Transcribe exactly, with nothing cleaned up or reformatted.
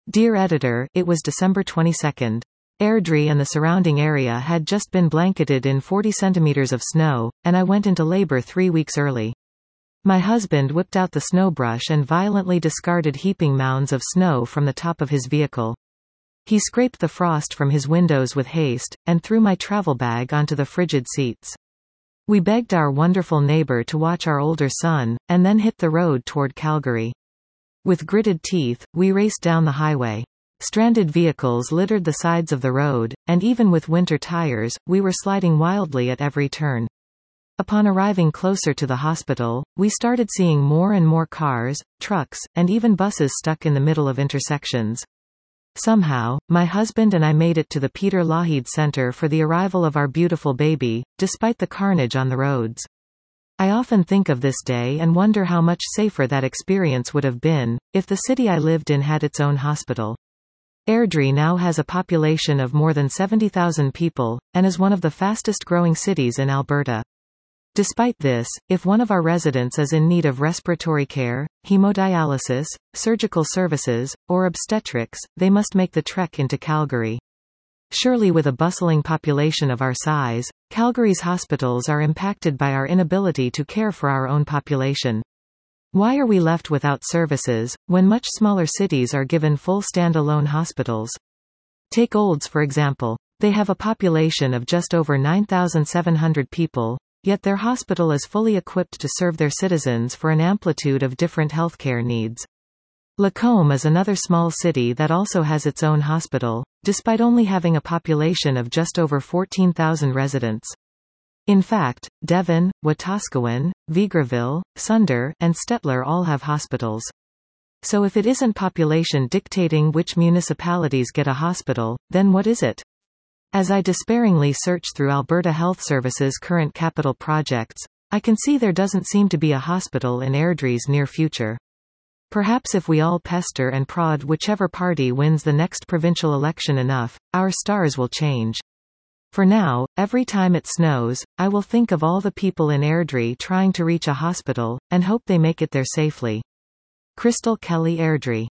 Dear Editor, it was December twenty-second. Airdrie and the surrounding area had just been blanketed in forty centimeters of snow, and I went into labor three weeks early. My husband whipped out the snow brush and violently discarded heaping mounds of snow from the top of his vehicle. He scraped the frost from his windows with haste, and threw my travel bag onto the frigid seats. We begged our wonderful neighbor to watch our older son, and then hit the road toward Calgary. With gritted teeth, we raced down the highway. Stranded vehicles littered the sides of the road, and even with winter tires, we were sliding wildly at every turn. Upon arriving closer to the hospital, we started seeing more and more cars, trucks, and even buses stuck in the middle of intersections. Somehow, my husband and I made it to the Peter Lougheed Center for the arrival of our beautiful baby, despite the carnage on the roads. I often think of this day and wonder how much safer that experience would have been, if the city I lived in had its own hospital. Airdrie now has a population of more than seventy thousand people, and is one of the fastest growing cities in Alberta. Despite this, if one of our residents is in need of respiratory care, hemodialysis, surgical services, or obstetrics, they must make the trek into Calgary. Surely with a bustling population of our size, Calgary's hospitals are impacted by our inability to care for our own population. Why are we left without services, when much smaller cities are given full standalone hospitals? Take Olds for example. They have a population of just over nine thousand seven hundred people, yet their hospital is fully equipped to serve their citizens for an amplitude of different healthcare needs. Lacombe is another small city that also has its own hospital, despite only having a population of just over fourteen thousand residents. In fact, Devon, Wetaskiwin, Vegreville, Sunder, and Stettler all have hospitals. So if it isn't population dictating which municipalities get a hospital, then what is it? As I despairingly search through Alberta Health Services' current capital projects, I can see there doesn't seem to be a hospital in Airdrie's near future. Perhaps if we all pester and prod whichever party wins the next provincial election enough, our stars will change. For now, every time it snows, I will think of all the people in Airdrie trying to reach a hospital, and hope they make it there safely. Crystal Kelly Airdrie.